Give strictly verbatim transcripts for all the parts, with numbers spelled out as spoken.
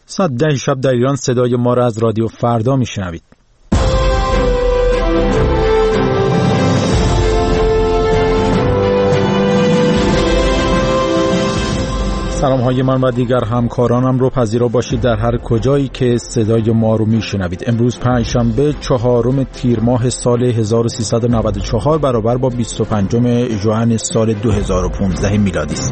ساعت ده شب در ایران صدای ما را از رادیو فردا میشنوید. سلام های من و دیگر همکارانم رو پذیرا باشید در هر کجایی که صدای ما رو میشنوید. امروز پنجشنبه چهارم تیر ماه سال هزار و سیصد و نود و چهار برابر با بیست و پنجم ژوئن سال دو هزار و پانزده میلادی است.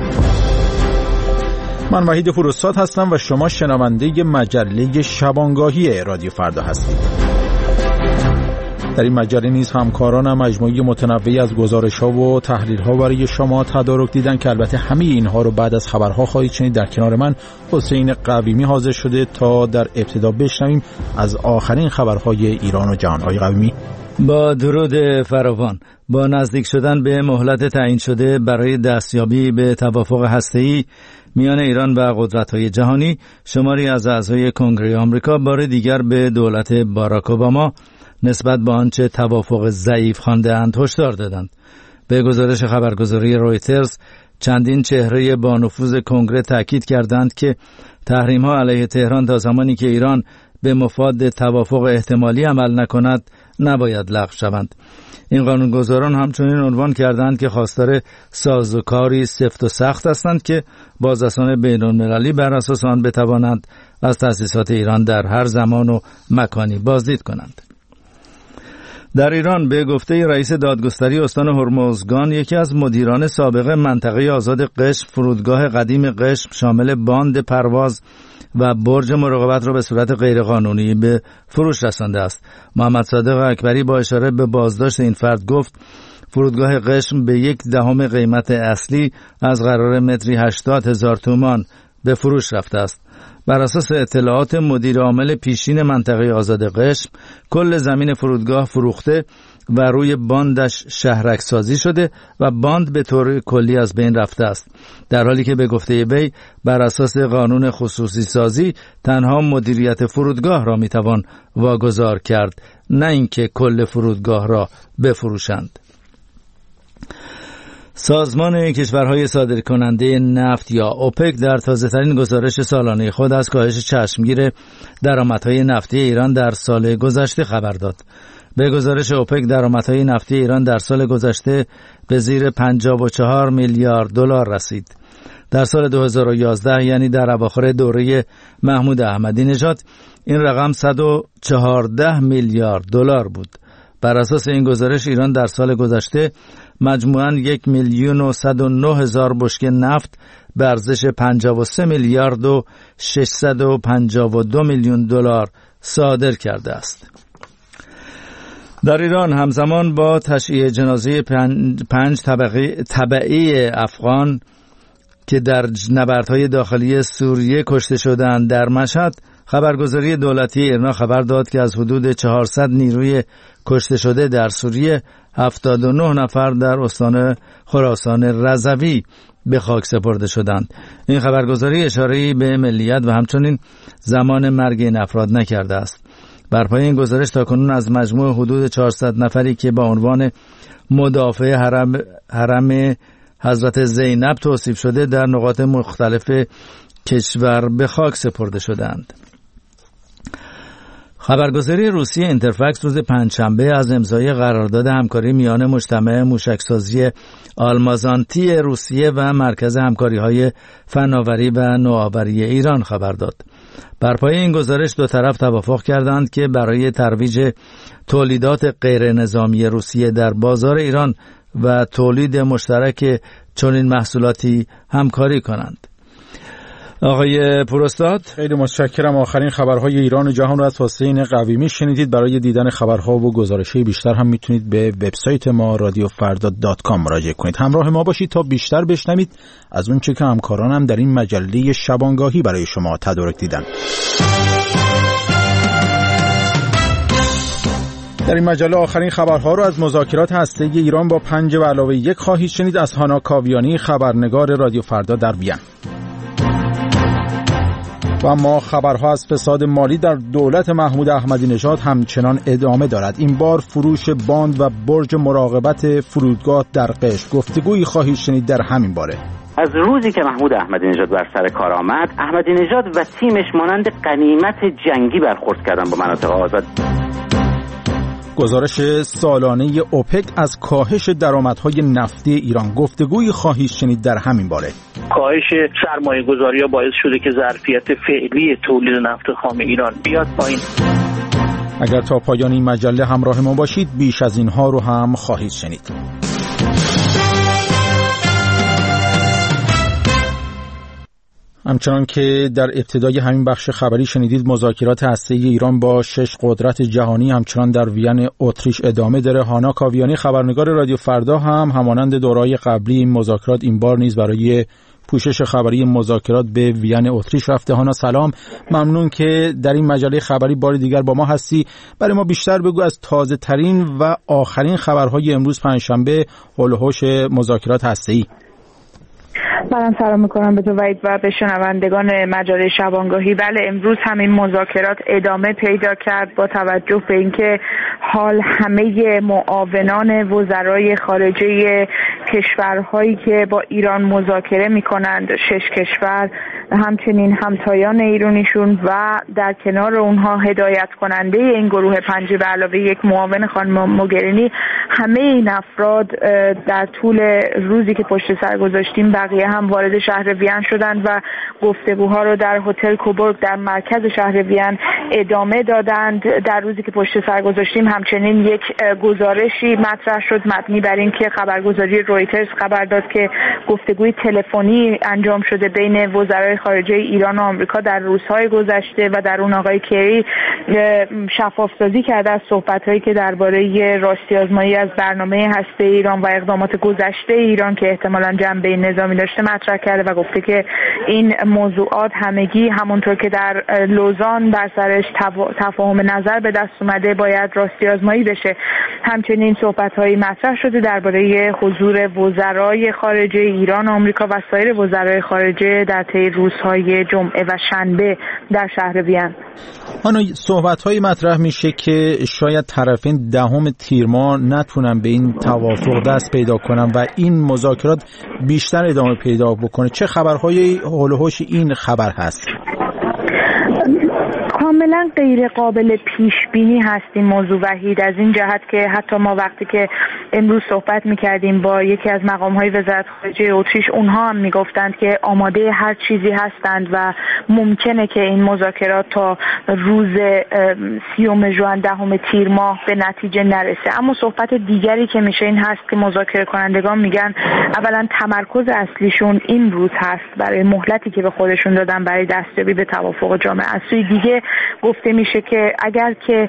من وحید فروستاد هستم و شما شنونده مجله شبانگاهی رادیو فردا هستید. در این مجله نیز همکارانم مجموعه متنوعی از گزارش‌ها و تحلیل‌ها برای شما تدارک دیدن که البته همه اینها رو بعد از خبرها خواهید شنید. در کنار من حسین قویمی حاضر شده تا در ابتدا بشنویم از آخرین خبرهای ایران و جهان. آقای قویمی، با درود فراوان. با نزدیک شدن به مهلت تعیین شده برای دستیابی به توافق هسته‌ای میان ایران و قدرت‌های جهانی، شماری از اعضای کنگره آمریکا بار دیگر به دولت باراک اوباما نسبت به آنچه توافق ضعیف خوانده‌اند هشدار دادند. به گزارش خبرگزاری رویترز، چندین چهره با نفوذ کنگره تاکید کردند که تحریم‌ها علیه تهران تا زمانی که ایران به مفاد توافق احتمالی عمل نکند نباید لغو شوند. این قانونگذاران همچنین عنوان کردند که خواستار سازوکاری سفت و سخت هستند که بازرسان بین‌المللی بر اساس آن بتوانند از تأسیسات ایران در هر زمان و مکانی بازدید کنند. در ایران به گفته رئیس دادگستری استان هرمزگان، یکی از مدیران سابق منطقه آزاد قشم، فرودگاه قدیم قشم شامل باند پرواز و برج مراقبت را به صورت غیرقانونی به فروش رسانده است. محمد صادق اکبری با اشاره به بازداشت این فرد گفت فرودگاه قشم به یک دهم قیمت اصلی از قرار متری هشتاد هزار تومان به فروش رفته است. بر اساس اطلاعات مدیر عامل پیشین منطقه آزاد قشم، کل زمین فرودگاه فروخته و روی باندش شهرک سازی شده و باند به طور کلی از بین رفته است، در حالی که به گفته وی بر اساس قانون خصوصی سازی تنها مدیریت فرودگاه را میتوان واگذار کرد، نه اینکه کل فرودگاه را بفروشند. سازمان کشورهای صادرکننده نفت یا اوپک در تازه‌ترین گزارش سالانه خود از کاهش چشمگیر درآمدهای نفتی ایران در سال گذشته خبر داد. به گزارش اوپک درآمدهای نفتی ایران در سال گذشته به زیر پنجاه و چهار میلیارد دلار رسید. در سال دو هزار و یازده، یعنی در اواخر دوره محمود احمدی نژاد، این رقم صد و چهارده میلیارد دلار بود. بر اساس این گزارش ایران در سال گذشته مجموعاً یک میلیون و صد و نه هزار بشکه نفت به ارزش پنجاه و سه میلیارد و ششصد و پنجاه و دو میلیون دلار صادر کرده است. در ایران همزمان با تشییع جنازه پنج, پنج طبقه تبعی افغان که در نبردهای داخلی سوریه کشته شدند در مشهد، خبرگزاری دولتی ایرنا خبر داد که از حدود چهارصد نیروی کشته شده در سوریه، هفتاد و نه نفر در استان خراسان رضوی به خاک سپرده شدند. این خبرگزاری اشاره‌ای به ملیت و همچنین زمان مرگ این افراد نکرده است. بر پایه این گزارش تاکنون از مجموع حدود چهارصد نفری که با عنوان مدافع حرم, حرم حضرت زینب توصیف شده در نقاط مختلف کشور به خاک سپرده شدند. خبرگزاری روسیه اینترفکس روز پنجشنبه از امضای قرارداد همکاری میان مجتمع موشکسازی آلمازانتی روسیه و مرکز همکاری‌های فناوری و نوآوری ایران خبر داد. بر پایه این گزارش دو طرف توافق کردند که برای ترویج تولیدات غیر نظامی روسیه در بازار ایران و تولید مشترک چنین محصولاتی همکاری کنند. آقای پروستاد، خیلی متشکرم. آخرین خبرهای ایران و جهان را از حسین قویمی شنیدید. برای دیدن خبرها و گزارش‌های بیشتر هم میتونید به وبسایت ما رادیو فردا دات کام مراجعه کنید. همراه ما باشید تا بیشتر بشنوید از اون چه که همکارانم در این مجله شبانگاهی برای شما تدارک دیدن. در این مجله آخرین خبرها رو از مذاکرات هسته‌ای ایران با پنج و علاوه یک خواهید شنید. از هانا کاویانی، خبرنگار رادیو فردا در وین. و اما خبرها از فساد مالی در دولت محمود احمدی نژاد همچنان ادامه دارد. این بار فروش باند و برج مراقبت فرودگاه در قشم. گفتگویی خواهید شنید در همین باره. از روزی که محمود احمدی نژاد بر سر کار آمد، احمدی نژاد و تیمش مانند غنیمت جنگی برخورد کردن با مناطق آزاد. گزارش سالانه اوپک از کاهش درآمدهای نفتی ایران، گفتگویی خواهید شنید در همین باره. کاهش سرمایه‌گذاری‌ها باعث شده که ظرفیت فعلی تولید نفت خام ایران بیاد پایین. اگر تا پایان این مجله همراه ما باشید بیش از اینها رو هم خواهید شنید. همچنان که در ابتدای همین بخش خبری شنیدید، مذاکرات هسته‌ای ایران با شش قدرت جهانی همچنان در وین اتریش ادامه داره. هانا کاویانی خبرنگار رادیو فردا هم همانند دوره‌های قبلی این مذاکرات این بار نیز برای پوشش خبری مذاکرات به وین اتریش رفته. هانا سلام، ممنون که در این مجله خبری بار دیگر با ما هستی. برای ما بیشتر بگو از تازه ترین و آخرین خبرهای امروز پنجشنبه حول و حوش مذاکرات هسته‌ای. من سلام میکنم به تو وحید و به شنوندگان مجله شبانگاهی. بله، امروز همین مذاکرات ادامه پیدا کرد با توجه به اینکه حال همه معاونان وزرای خارجه کشورهایی که با ایران مذاکره میکنند، شش کشور، همچنین همتایان ایرانیشون و در کنار اونها هدایت کننده این گروه پنج به علاوه یک معاون خانم موگرینی، همه این افراد در طول روزی که پشت سر گذاشتیم بقیه هم وارد شهر وین شدند و گفتگوها رو در هتل کوبورگ در مرکز شهر وین ادامه دادند. در روزی که پشت سر گذاشتیم همچنین یک گزارشی مطرح شد مبنی بر اینکه خبرگزاری رویترز خبر داد که گفتگوی تلفنی انجام شده بین وزرای خارجه ایران و آمریکا در روزهای گذشته و در اون آقای کری شفاف‌سازی کرده از صحبت‌هایی که درباره راستی آزمایی از برنامه هسته ایران و اقدامات گذشته ایران که احتمالاً جنبه نظامی داشته مطرح کرده و گفته که این موضوعات همگی همونطور که در لوزان بر سرش تفاهم نظر به دست اومده باید راستی آزمایی بشه. همچنین صحبت‌هایی مطرح شده درباره حضور وزرای خارجه ایران، آمریکا و سایر وزرای خارجه در طی روزهای جمعه و شنبه در شهر وین. آن صحبت‌هایی مطرح میشه که شاید طرفین دهم تیر ماه نتونن به این توافق دست پیدا کنن و این مذاکرات بیشتر ادامه پیدا بکنه. چه خبرهای حول و حوش این خبر هست؟ کاملا غیر قابل پیش بینی هست این موضوع وحید، از این جهت که حتی ما وقتی که امروز صحبت می‌کردیم با یکی از مقام‌های وزارت خارجه اتریش، اونها هم می‌گفتند که آماده هر چیزی هستند و ممکنه که این مذاکرات تا روز سیوم ژوئن دهم تیر ماه به نتیجه نرسه. اما صحبت دیگری که میشه این هست که مذاکره کنندگان میگن اولا تمرکز اصلیشون این روز هست برای مهلتی که به خودشون دادن برای دستیابی به توافق جامع. از سوی دیگه گفته میشه که اگر که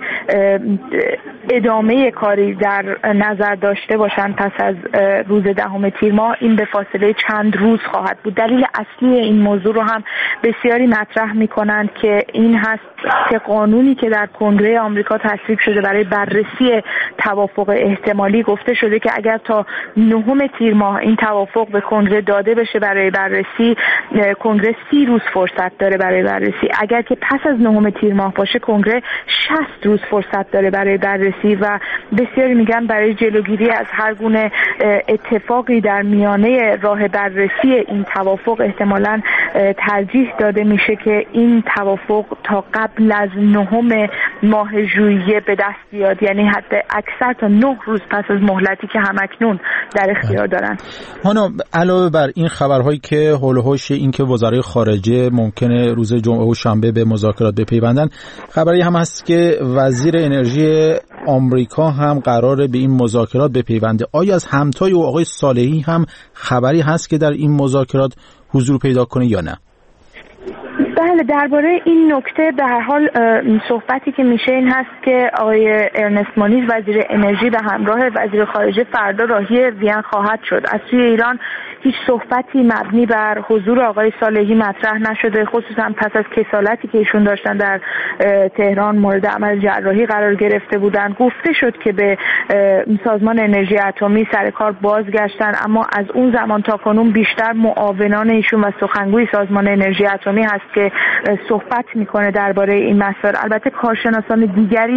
ادامه کاری در نظر داشته باشن پس از روز دهم تیر ماه، این به فاصله چند روز خواهد بود. دلیل اصلی این موضوع رو هم بسیاری مطرح میکنند که این هست که قانونی که در کنگره آمریکا تصویب شده برای بررسی توافق احتمالی، گفته شده که اگر تا نهم تیر ماه این توافق به کنگره داده بشه برای بررسی، کنگره سی روز فرصت داره برای بررسی. اگر که پس از نهم تیر ماه باشه، کنگره شصت روز فرصت داره برای بررسی و بسیاری میگن برای جلوگیری از هر گونه اتفاقی در میانه راه بررسی این توافق احتمالاً ترجیح داده میشه که این توافق تا قبل از نهم ماه ژوئیه به دست بیاد، یعنی حتی اکثر تا نه روز پس از مهلتی که همکنون در اختیار دارن. هانا، علاوه بر این خبرهایی که حول و حوش این که وزرای خارجه ممکنه روز جمعه و شنبه به مذاکرات بپیوندن، خبری هم هست که وزیر انرژی آمریکا هم قراره به این مذاکرات بپیونده. آیا از همتای او آقای صالحی هم خبری هست که در این مذاکرات حضور پیدا کنه یا نه؟ بله، درباره این نکته به هر حال صحبتی که میشه این هست که آقای ارنست مونیز وزیر انرژی به همراه وزیر خارجه فردا راهی وین خواهد شد. از سوی ایران هیچ صحبتی مبنی بر حضور آقای صالحی مطرح نشده، خصوصا پس از کسالتی که ایشون داشتن در تهران مورد عمل جراحی قرار گرفته بودند. گفته شد که به سازمان انرژی اتمی سر کار بازگشتن، اما از اون زمان تا کنون بیشتر معاونان ایشون و سخنگوی سازمان انرژی اتمی هست که صحبت میکنه درباره این مسائل. البته کارشناسان دیگری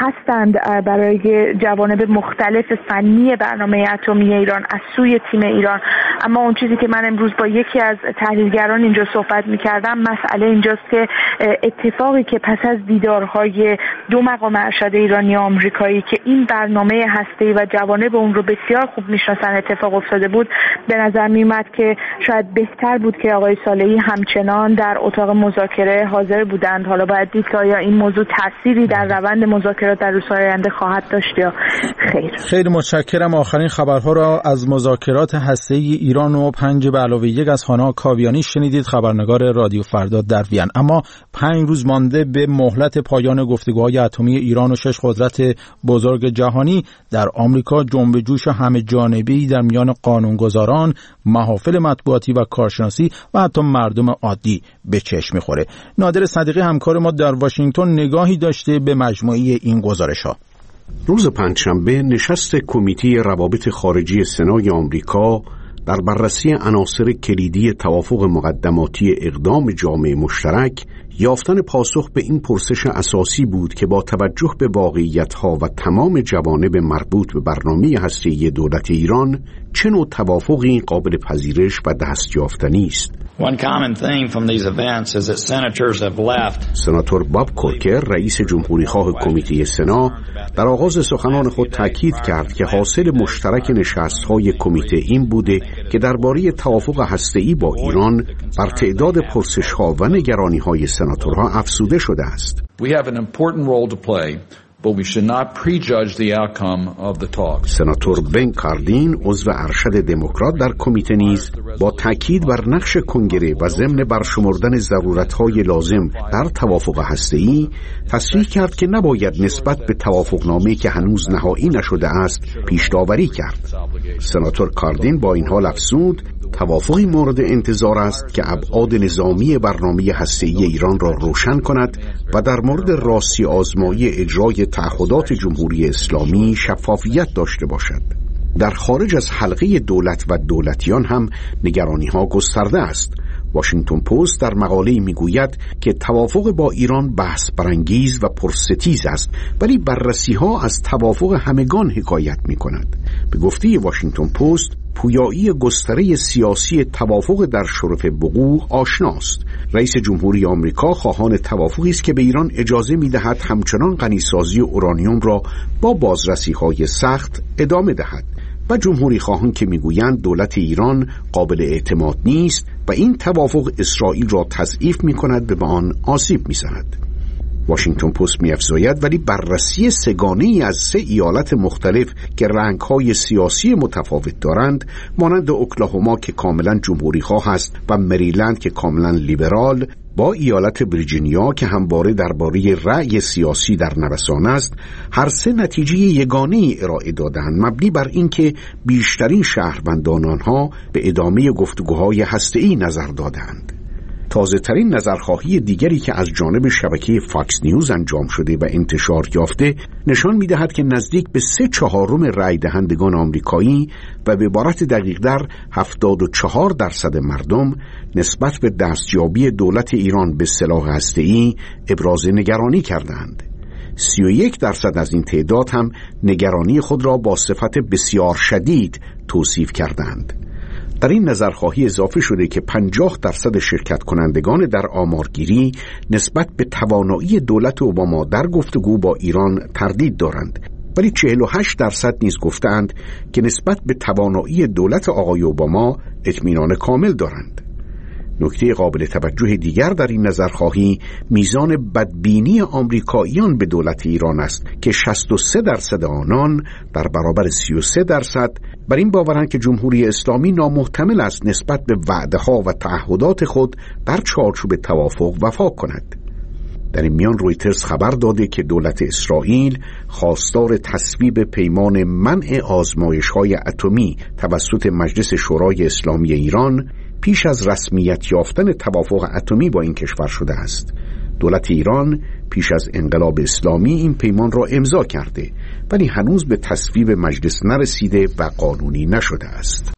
هستند برای جوانب مختلف فنی برنامه اتمی ایران از سوی تیم ایران. اما اون چیزی که من امروز با یکی از تحلیلگران اینجا صحبت می‌کردم، مسئله اینجاست که اتفاقی که پس از دیدارهای دو مقام ارشد ایرانی و آمریکایی که این برنامه هسته‌ای و جوانب اون رو بسیار خوب میشناسن اتفاق افتاده بود، به نظر میومد که شاید بهتر بود که آقای صالحی همچنان در اتاق مذاکره حاضر بودند. حالا باید دید که آیا این موضوع تأثیری در روند مذاکرات در روزهای آینده خواهد داشت یا خیر. خیلی متشکرم. آخرین خبرها را از مذاکرات هسته‌ای ایران و پنج به علاوه یک از هانا کاویانی شنیدید، خبرنگار رادیو فردا در وین. اما پنج روز مانده به مهلت پایان گفتگوهای اتمی ایران و شش قدرت بزرگ جهانی، در آمریکا جنب جوش همه جانبه‌ای در میان قانونگذاران، محافل مطبوعاتی و کارشناسی و حتی مردم عادی به چشم می‌خوره. نادر صدیقی همکار ما در واشنگتن نگاهی داشته به مجموعه این گزارش‌ها. روز پنجشنبه نشست کمیته روابط خارجی سنای آمریکا در بررسی عناصر کلیدی توافق مقدماتی اقدام جامعه مشترک یافتن پاسخ به این پرسش اساسی بود که با توجه به واقعیت‌ها و تمام جوانب مربوط به برنامه هسته‌ای دولت ایران چه نوع توافقی قابل پذیرش و دستیافتنی است. One common theme from these events is that senators have left. سناتور باب کورکر رئیس جمهوریخواه کمیته سنا در آغاز سخنان خود تاکید کرد که حاصل مشترک نشست‌های کمیته این بوده که درباره توافق هسته‌ای با ایران بر تعداد پرسش‌ها و نگرانی‌های سناتورها افزوده شده است. We have an important role to play. But we should not prejudge the outcome of the talks. سناتور بن کاردین عضو ارشد دموکرات در کمیته نیز با تاکید بر نقش کنگره و ضمن برشمردن ضرورت‌های لازم در توافق هسته‌ای تصریح کرد که نباید نسبت به توافقنامه‌ای که هنوز نهایی نشده است پیش داوری کرد. سناتور کاردین با این حال افزود توافقی مورد انتظار است که ابعاد نظامی برنامه هسته‌ای ایران را روشن کند و در مورد راستی آزمایی اجرای تعهدات جمهوری اسلامی شفافیت داشته باشد. در خارج از حلقه دولت و دولتیان هم نگرانی‌ها گسترده است. واشنگتن پست در مقاله‌ای میگوید که توافق با ایران بحث برانگیز و پرستیز است، ولی بررسی‌ها از توافق همگان حکایت می‌کند. به گفته واشنگتن پست پویایی گستره سیاسی توافق در شرف وقوع آشناست. رئیس جمهوری آمریکا خواهان توافقی است که به ایران اجازه می‌دهد همچنان غنیسازی اورانیوم را با بازرسی‌های سخت ادامه دهد و جمهوری خواهان که میگویند دولت ایران قابل اعتماد نیست و این توافق اسرائیل را تضعیف می‌کند و به آن آسیب می‌زند. واشنگتن پست می‌افزاید ولی بررسی سه‌گانه‌ای از سه ایالت مختلف که رنگ‌های سیاسی متفاوت دارند، مانند اوکلاهوما که کاملاً جمهوری‌خواه است و مریلند که کاملاً لیبرال، با ایالت ویرجینیا که همواره درباره رأی سیاسی در نوسان است، هر سه نتیجه یگانه‌ای ارائه دادند مبنی بر اینکه بیشترین شهروندان آنها به ادامه گفتگوهای هسته‌ای نظر دادند. تازه ترین نظرخواهی دیگری که از جانب شبکه فاکس نیوز انجام شده و انتشار یافته نشان می‌دهد که نزدیک به سه چهارم رای دهندگان آمریکایی و به عبارت دقیق‌تر هفتاد و چهار درصد مردم نسبت به دستیابی دولت ایران به سلاح هسته‌ای ابراز نگرانی کردند. سی و یک درصد از این تعداد هم نگرانی خود را با صفت بسیار شدید توصیف کردند. در این نظرخواهی اضافه شده که پنجاه درصد شرکت کنندگان در آمارگیری نسبت به توانایی دولت اوباما در گفتگو با ایران تردید دارند، ولی چهل و هشت درصد نیز گفتند که نسبت به توانایی دولت آقای اوباما اطمینان کامل دارند. نکته قابل توجه دیگر در این نظرخواهی میزان بدبینی آمریکاییان به دولت ایران است که شصت و سه درصد آنان در برابر سی و سه درصد بر این باورند که جمهوری اسلامی نامحتمل است نسبت به وعده‌ها و تعهدات خود در چارچوب توافق وفا کند. در این میان رویترز خبر داده که دولت اسرائیل خواستار تصویب پیمان منع آزمایش‌های اتمی توسط مجلس شورای اسلامی ایران پیش از رسمیت یافتن توافق اتمی با این کشور شده است. دولت ایران پیش از انقلاب اسلامی این پیمان را امضا کرده، ولی هنوز به تصویب مجلس نرسیده و قانونی نشده است.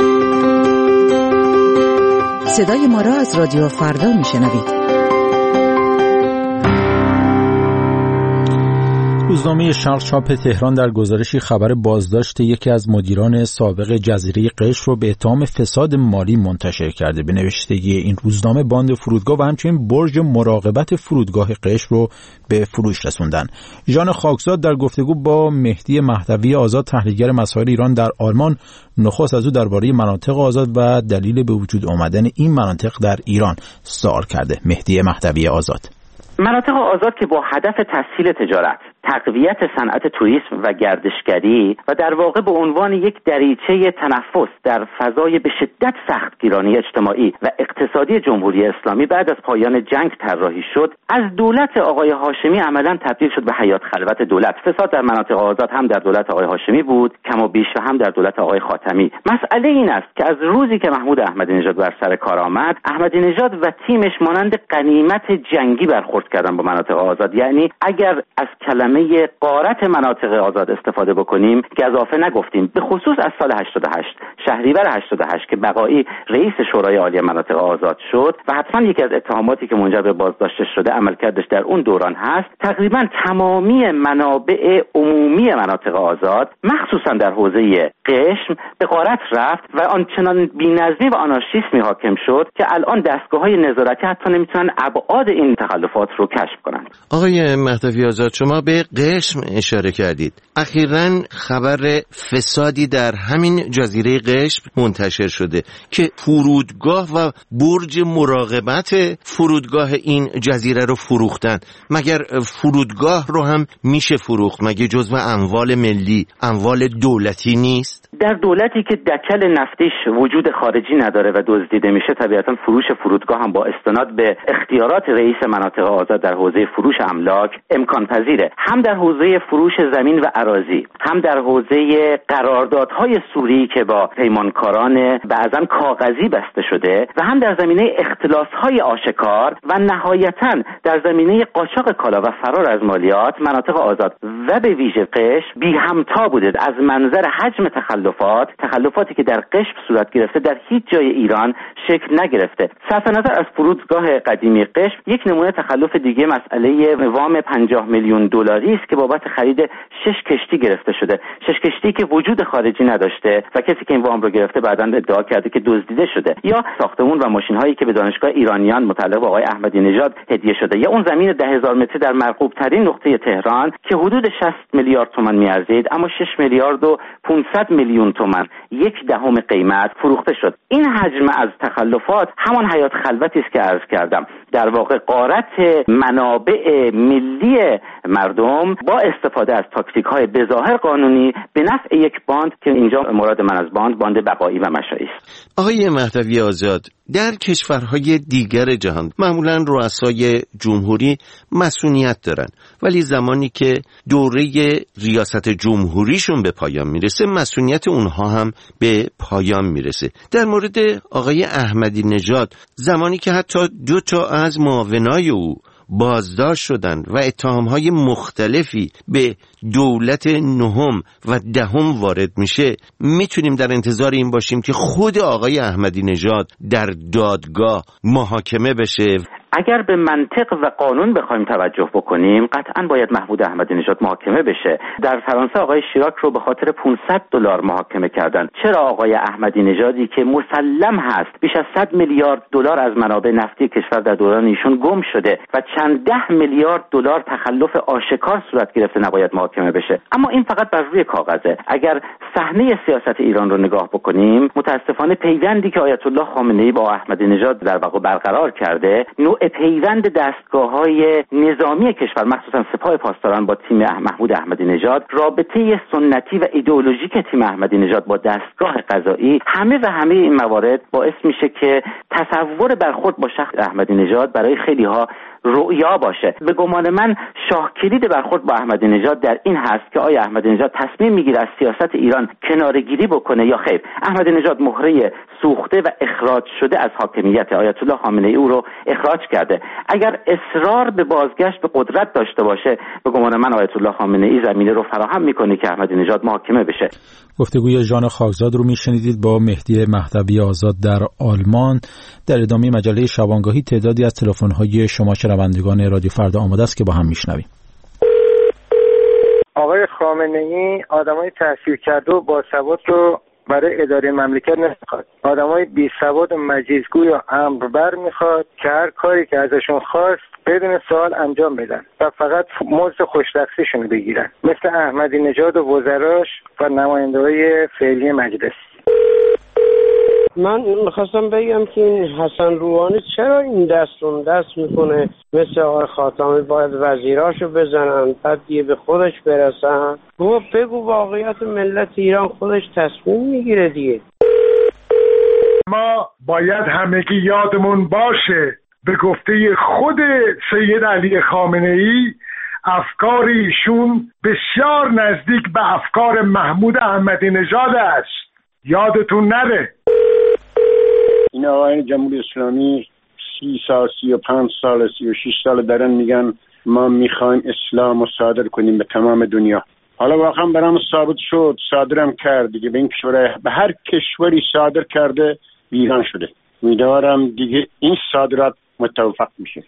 صدای ما را از رادیو فردا میشنوید. روزنامه شرق چاپ تهران در گزارشی خبر بازداشت یکی از مدیران سابق جزیره قشم رو به اتهام فساد مالی منتشر کرده. به نوشتگی این روزنامه باند فرودگاه و همچنین برج مراقبت فرودگاه قشم رو به فروش رسوندن. ژان خاکزاد در گفتگو با مهدی مهدوی آزاد تحلیلگر مسائل ایران در آلمان نخست از او درباره مناطق آزاد و دلیل به وجود آمدن این مناطق در ایران سوال کرده. مهدی مهدوی آزاد: مناطق آزاد که با هدف تسهیل تجارت، تقویت صنعت توریسم و گردشگری و در واقع به عنوان یک دریچه تنفس در فضای به شدت سختگیرانه اجتماعی و اقتصادی جمهوری اسلامی بعد از پایان جنگ طراحی شد، از دولت آقای هاشمی عملاً تبدیل شد به حیات خلوت دولت. فساد در مناطق آزاد هم در دولت آقای هاشمی بود، کم و بیش هم در دولت آقای خاتمی. مسئله این است که از روزی که محمود احمدی نژاد بر سر کار آمد، احمدی نژاد و تیمش مانند غنیمت جنگی برخورد کردن با مناطق آزاد. یعنی اگر از کلمه غارت مناطق آزاد استفاده بکنیم، گزافه نگفتیم، به خصوص از سال هشتاد و هشت شهریور هشتاد و هشت که بقایی رئیس شورای عالی مناطق آزاد شد و حتما یکی از اتهاماتی که منجر به بازداشتش شده عملکردش در اون دوران هست، تقریبا تمامی منابع عمومی مناطق آزاد مخصوصا در حوزه قشم به غارت رفت و آنچنان بی‌نظمی و آنارشیسمی حاکم شد که الان دستگاه‌های نظارتی حتی نمیتونن ابعاد این تخلفات رو کشف کنند. آقای مهدوی آزاد، شما به قشم اشاره کردید. اخیراً خبر فسادی در همین جزیره قشم منتشر شده که فرودگاه و برج مراقبت فرودگاه این جزیره رو فروختن. مگر فرودگاه رو هم میشه فروخت؟ مگه جزو اموال ملی، اموال دولتی نیست؟ در دولتی که دکل نفتیش وجود خارجی نداره و دزدیده میشه، طبیعتا فروش فرودگاه هم با استناد به اختیارات رئیس مناطق آزاد در حوزه فروش املاک امکان پذیره. هم در حوزه فروش زمین و اراضی، هم در حوزه قراردادهای سوری که با پیمانکاران بعضا کاغذی بسته شده و هم در زمینه اختلاسهای آشکار و نهایتا در زمینه قاچاق کالا و فرار از مالیات، مناطق آزاد و به ویژه قشم بی همتا بوده. از منظر حجم تخلفات، تخلفاتی که در قشم صورت گرفته در هیچ جای ایران شکل نگرفته. صرف نظر از فرودگاه قدیمی قشم، یک نمونه تخلف دیگه مسئله وام پنجاه میلیون دلاری است که بابت خرید شش کشتی گرفته شده. شش کشتی که وجود خارجی نداشته و کسی که این وام رو گرفته بعداً ادعا کرده که دزدیده شده. یا ساختمون و ماشین‌هایی که به دانشگاه ایرانیان متعلق به آقای احمدی نژاد هدیه شده. یا اون زمین ده هزار متری در مرغوب ترین نقطه تهران که حدود شصت میلیارد تومان میارزید، اما شش میلیارد و پانصد میلیون تومان، یک دهم قیمت فروخته شد. این حجم از تخلفات همان حیات خلوتی است که عرض کردم. در واقع غارت منابع ملی مردم با استفاده از تاکتیک‌های بظاهر قانونی به نفع یک باند که اینجا مراد من از باند باند بقایی و مشایی است. آقای مهدوی آزاد، در کشورهای دیگر جهان معمولاً رؤسای جمهوری مسئولیت دارن، ولی زمانی که دوره ریاست جمهوریشون به پایان میرسه، مسئولیت اونها هم به پایان میرسه. در مورد آقای احمدی نژاد، زمانی که حتی دو تا از معاونای او بازداشت شدن و اتهامهای مختلفی به دولت نهم و دهم وارد میشه، میتونیم در انتظار این باشیم که خود آقای احمدی نژاد در دادگاه محاکمه بشه. اگر به منطق و قانون بخوایم توجه بکنیم، قطعاً باید محمود احمدی نژاد محاکمه بشه. در فرانسه آقای شیراک رو به خاطر پانصد دلار محاکمه کردن. چرا آقای احمدی نژادی که مسلم هست بیش از صد میلیارد دلار از منابع نفتی کشور در دوران ایشون گم شده و چند ده میلیارد دلار تخلف آشکار صورت گرفته، نباید محاکمه بشه؟ اما این فقط بر روی کاغذه. اگر صحنه سیاست ایران رو نگاه بکنیم، متاسفانه پیوندی که آیت الله خامنه‌ای با احمدی نژاد در واقع برقرار کرده، نوع پیوند دستگاه‌های نظامی کشور مخصوصا سپاه پاسداران با تیم محمود احمدی نژاد، رابطه سنتی و ایدئولوژیک تیم احمدی نژاد با دستگاه قضایی، همه و همه این موارد باعث میشه که تصور برخورد با شخص احمدی نژاد برای خیلی‌ها رؤیا باشه. به گمان من شاه کلید برخورد با احمدی نژاد در این هست که آیا احمدی نژاد تصمیم میگیره از سیاست ایران کناره‌گیری بکنه یا خیر. احمدی نژاد مهره سوخته و اخراج شده از حاکمیت آیت الله خامنه‌ای او رو اخراج کرده. اگر اصرار به بازگشت به قدرت داشته باشه، به گمان من آیت الله خامنه‌ای زمینه رو فراهم میکنه که احمدی نژاد محاکمه بشه. گفتگوی ژان خاکزاد رو میشنیدید با مهدی مهدوی آزاد در آلمان. در ادامه مجله شبانگاهی تعدادی از تلفن‌های شما شنوندگان رادیو فردا آماده است که با هم میشنویم. آقای خامنه‌ای آدمای تحصیل کرده و باسواد رو برای اداره مملکت نمیخواد. آدمای بی سواد و مجیزگو یا امر بر میخواد که هر کاری که ازشون خواست بدون سوال انجام بدن و فقط مزد خوش‌دستیشون بگیرن، مثل احمدی نژاد و وزراش و نماینده‌های فعلی مجلس. من میخواستم بگم که این حسن روحانی چرا این دست اون دست میکنه، مثل آقای خاتمی باید وزیراشو بزنن بعد دیگه به خودش برسن. بابا بگو واقعیت ملت ایران خودش تصمیم میگیره دیگه. ما باید همگی یادمون باشه به گفته خود سید علی خامنه‌ای افکار ایشون بسیار نزدیک به افکار محمود احمدی نژاد است. یادتون نره. این آقایان جمهوری اسلامی سی سال سی و پنج سال سی و شش سال دارن میگن ما میخوایم اسلام رو صادر کنیم به تمام دنیا. حالا واقعا برام ثابت شد، صادرم کرد دیگه. به این کشور، به هر کشوری صادر کرده ایران شده. امیدوارم دیگه این صادرات متوفق میشه.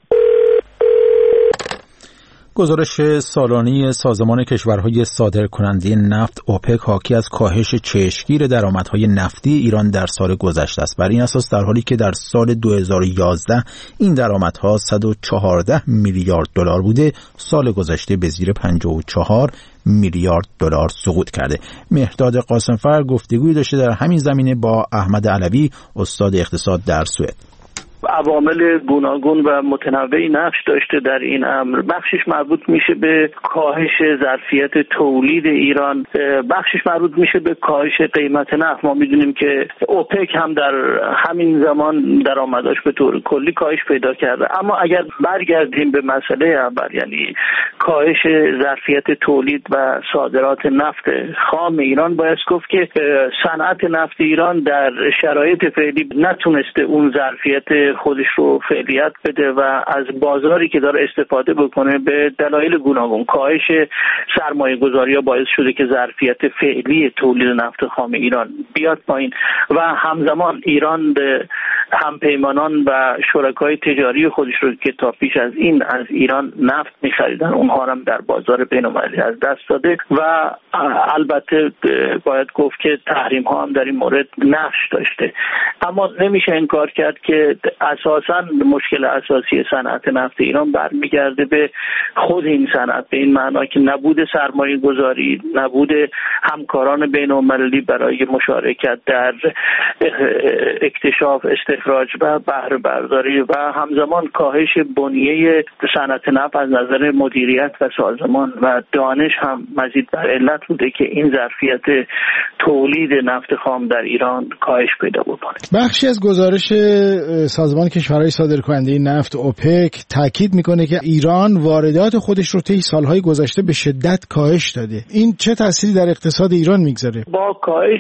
گزارش سالانه سازمان کشورهای صادرکننده نفت اوپک حاکی از کاهش چشمگیر درآمدهای نفتی ایران در سال گذشته است. بر این اساس در حالی که در سال دو هزار و یازده این درآمدها صد و چهارده میلیارد دلار بوده، سال گذشته به زیر پنجاه و چهار میلیارد دلار سقوط کرده. مهرداد قاسمفر گفتگویی داشته در همین زمینه با احمد علوی، استاد اقتصاد در سوئد. عوامل گوناگون و متنوعی نقش داشته در این امر. بخشش مربوط میشه به کاهش ظرفیت تولید ایران، بخشش مربوط میشه به کاهش قیمت نفت. ما میدونیم که اوپک هم در همین زمان درآمداش به طور کلی کاهش پیدا کرده. اما اگر برگردیم به مسئله اول، یعنی کاهش ظرفیت تولید و صادرات نفت خام ایران، باید گفت که صنعت نفت ایران در شرایط فعلی نتونسته اون ظرفیت خودش رو فعالیت بده و از بازاری که داره استفاده بکنه به دلایل گوناگون. کاهش سرمایه گذاری ها باعث شده که ظرفیت فعلی تولید نفت خام ایران بیاد پایین و همزمان ایران به همپیمانان و شرکای تجاری خودش رو که تا پیش از این از ایران نفت می‌خریدن، اونها هم در بازار بین‌المللی از دست داده و البته باید گفت که تحریم ها هم در این مورد نقش داشته. اما نمیشه انکار کرد که اساساً مشکل اساسی صنعت نفت ایران برمیگرده به خود این صنعت، به این معنا که نبود سرمایه گذاری، نبود همکاران بین‌المللی برای مشارکت در اکتشاف، استخراج و بهره برداری و همزمان کاهش بنیه صنعت نفت از نظر مدیریت و سازمان و دانش هم مزید بر علت بوده که این ظرفیت تولید نفت خام در ایران کاهش پیدا بکنه. بخشی از گزارش سازمان کشورهای صادرکننده نفت اوپک تاکید میکنه که ایران واردات خودش رو طی سالهای گذشته به شدت کاهش داده. این چه تأثیری در اقتصاد ایران میگذاره؟ با کاهش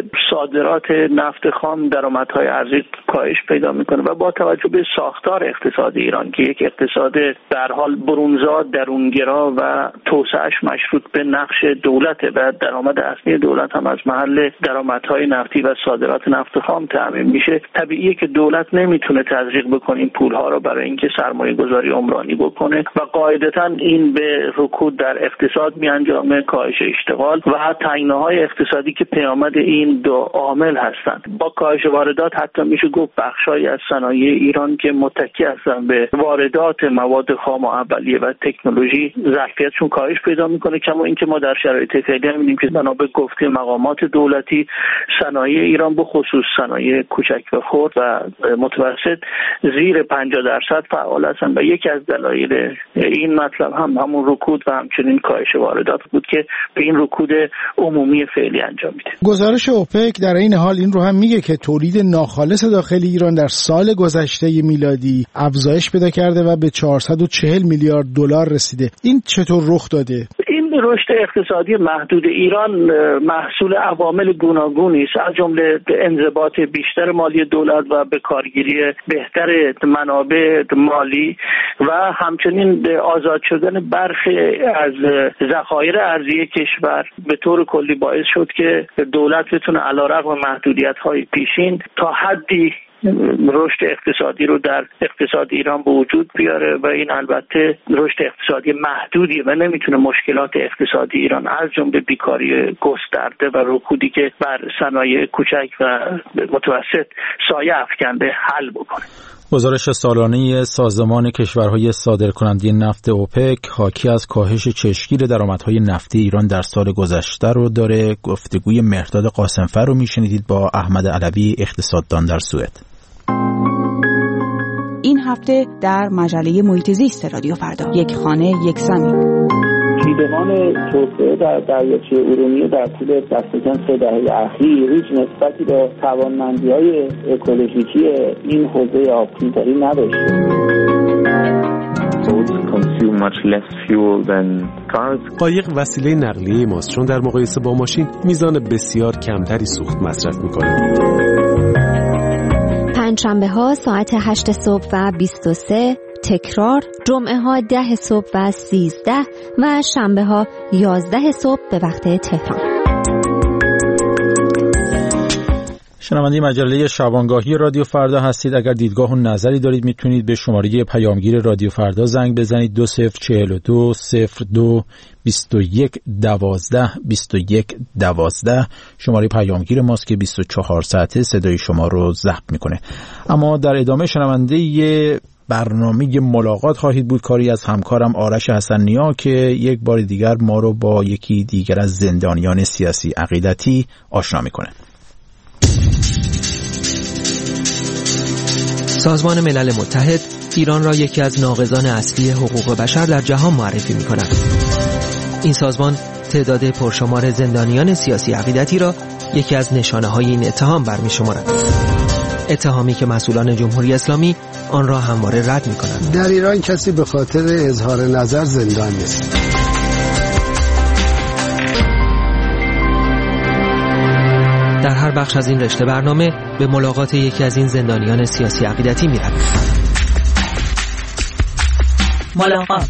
صادرات نفت خام درآمدهای ارزی کاهش پیدا میکنه و با توجه به ساختار اقتصاد ایران که یک اقتصاد در حال برونزاد، درونگرا و توسعهش مشروط به نقش دولته و درآمد اصلی دولت هم از محل درآمدهای نفتی و صادرات نفت خام تامین میشه، طبیعیه که دولت نمیتونه تزریق بکنه این پولها رو برای اینکه سرمایه گذاری عمرانی بکنه و قاعدتاً این به رکود در اقتصاد میانجامه، کاهش اشتغال و تنگناهای اقتصادی که پیامد این دو عامل هستند. با کاهش واردات حتی میشه گفت بخشای از صنایع ایران که متکی هستن به واردات مواد خام و اولیه و تکنولوژی ظرفیتشون کاهش پیدا میکنه. کما اینکه ما در شرایط فعلی میبینیم که بنا به گفته مقامات دولتی صنایع ایران به خصوص صنایع کوچک و خرد و متوسط زیر پنجاه درصد فعال هستند و یکی از دلایل این مطلب هم همون رکود و همچنین کاهش واردات بود که به این رکود عمومی فعلی انجام میده. گزارش اوپک در این حال این رو هم میگه که تولید ناخالص داخلی ایران در سال گذشته میلادی افزایش پیدا کرده و به چهارصد و چهل میلیارد دلار رسیده. این چطور رخ داده؟ این رشد اقتصادی محدود ایران محصول عوامل گوناگونی است، از جمله انضباط بیشتر مالی دولت و به کارگیری بهتر منابع مالی و همچنین آزاد شدن برخی از ذخایر ارزی کشور به طور کلی باعث شد که دولت بتونه علیرغم محدودیت‌های پیشین تا حدی رشد اقتصادی رو در اقتصاد ایران به وجود بیاره و این البته رشد اقتصادی محدودیه و نمیتونه مشکلات اقتصادی ایران از جمله بیکاری گسترده و رکودی که بر صنایع کوچک و متوسط سایه افکنده حل بکنه. گزارش سالانه سازمان کشورهای صادرکننده نفت اوپک حاکی از کاهش چشمگیر درآمدهای نفتی ایران در سال گذشته رو داره. گفتگوی مهرداد قاسمفر رو میشنیدید با احمد علوی، اقتصاددان در سوئد. این هفته در مجله محیط زیست رادیو فردا، یک خانه یک زمین. دیدمان توسعه در دریاچه ارومیه در طول دست کم سه دهه اخیر هیچ نسبتی به توانمندی‌های اکولوژیکی این حوزه آبتی‌داری نداشته. قایق وسیله نقلیه ماست چون در مقایسه با ماشین میزان بسیار کمتری سوخت مصرف می‌کنه. پنجشنبه ها ساعت هشت صبح و بیست و سه، تکرار جمعه ها ده صبح و سیزده و شنبه ها یازده صبح به وقت تهران. شنونده مجله شبانگاهی رادیو فردا هستید. اگر دیدگاه و نظری دارید میتونید به شماره پیامگیر رادیو فردا زنگ بزنید دو صفر چهل و دو صفر دو بیست و یک دوازده بیست و یک دوازده. شماره پیامگیر ماست که بیست و چهار ساعته صدای شما رو ضبط میکنه. اما در ادامه شنونده ی برنامه ملاقات خواهید بود، کاری از همکارم آرش حسن نیا که یک بار دیگر ما رو با یکی دیگر از زندانیان سیاسی عقیدتی آشنا میکنه. سازمان ملل متحد ایران را یکی از ناقضان اصلی حقوق بشر در جهان معرفی می‌کند. این سازمان تعداد پرشمار زندانیان سیاسی عقیدتی را یکی از نشانه‌های این اتهام برمی‌شمارد. اتهامی که مسئولان جمهوری اسلامی آن را همواره رد می‌کنند. در ایران کسی به خاطر اظهار نظر زندان نیست. در هر بخش از این رشته برنامه به ملاقات یکی از این زندانیان سیاسی عقیدتی می‌رویم. ملاقات.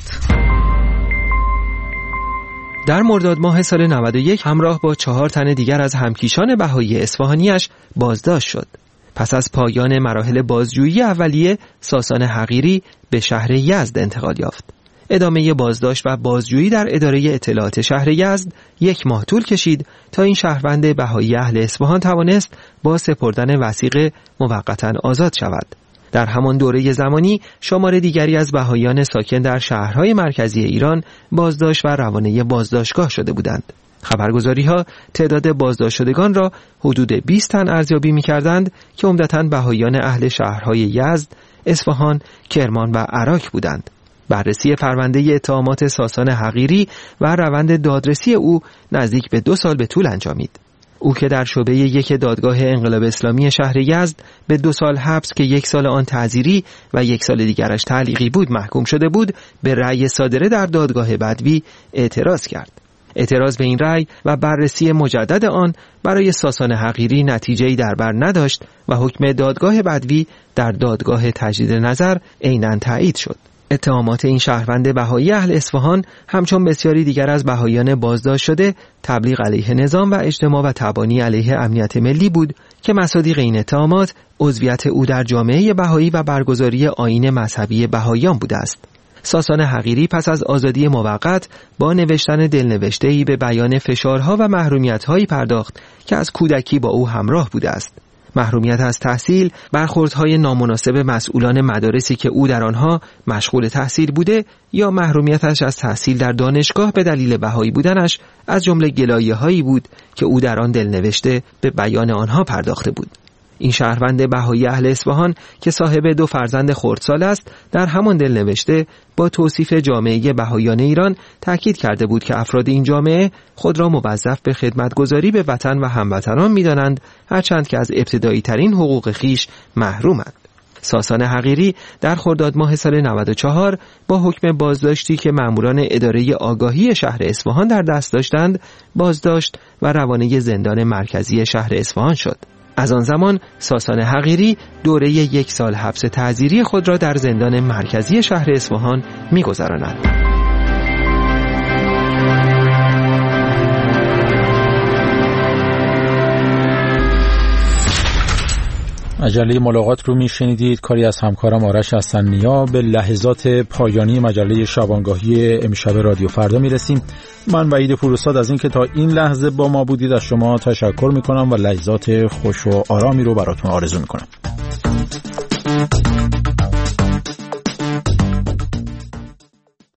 در مرداد ماه سال نود و یک همراه با چهار تن دیگر از همکیشان بهایی اصفهانیش بازداشت شد. پس از پایان مراحل بازجویی اولیه، ساسان حقیری به شهر یزد انتقال یافت. ادامه بازداشت و بازجویی در اداره اطلاعات شهر یزد یک ماه طول کشید تا این شهروند بهایی اهل اصفهان توانست با سپردن وثیقه موقتاً آزاد شود. در همان دوره زمانی شمار دیگری از بهاییان ساکن در شهرهای مرکزی ایران بازداشت و روانه بازداشتگاه شده بودند. خبرگزاری‌ها تعداد بازداشت شدگان را حدود بیست تن ارزیابی می‌کردند که عمدتاً بهاییان اهل شهرهای یزد، اصفهان، کرمان و عراق بودند. بررسی پرونده اتهامات ساسان حقیری و روند دادرسی او نزدیک به دو سال به طول انجامید. او که در شعبه یک دادگاه انقلاب اسلامی شهر یزد به دو سال حبس که یک سال آن تعزیری و یک سال دیگرش تعلیقی بود محکوم شده بود، به رأی صادره در دادگاه بدوی اعتراض کرد. اعتراض به این رأی و بررسی مجدد آن برای ساسان حقیری نتیجه‌ای در بر نداشت و حکم دادگاه بدوی در دادگاه تجدید نظر عیناً تایید شد. اتهامات این شهروند بهایی اهل اصفهان همچون بسیاری دیگر از بهاییان بازداشت شده تبلیغ علیه نظام و اجتماع و تبانی علیه امنیت ملی بود که مصادیق این اتهامات عضویت او در جامعه بهایی و برگزاری آیین مذهبی بهاییان بوده است. ساسان حقیری پس از آزادی موقت با نوشتن دلنوشته‌ای به بیان فشارها و محرومیت‌هایی پرداخت که از کودکی با او همراه بوده است. محرومیت از تحصیل، برخوردهای نامناسب مسئولان مدارسی که او در آنها مشغول تحصیل بوده یا محرومیتش از تحصیل در دانشگاه به دلیل بهایی بودنش از جمله گلایه‌هایی بود که او در آن دلنوشته به بیان آنها پرداخته بود. این شهروند بهایی اهل اصفهان که صاحب دو فرزند خردسال است، در همان دلنوشته با توصیف جامعه بهاییان ایران تاکید کرده بود که افراد این جامعه خود را موظف به خدمتگزاری به وطن و هموطنان می‌دانند، هرچند که از ابتدایی ترین حقوق خیش محرومند. ساسان حقیری در خرداد ماه سال نود و چهار با حکم بازداشتی که ماموران اداره آگاهی شهر اصفهان در دست داشتند، بازداشت و روانه زندان مرکزی شهر اصفهان شد. از آن زمان ساسان حقیری دوره یک سال حبس تعزیری خود را در زندان مرکزی شهر اصفهان می‌گذراند. مجله ملاقات رو میشنیدید، کاری از همکارم آرش حسن‌نیا. به لحظات پایانی مجله شبانگاهی امشب رادیو فردا میرسیم. من وحید پوروزاد از اینکه تا این لحظه با ما بودید از شما تشکر میکنم و لحظات خوش و آرامی رو براتون آرزو میکنم.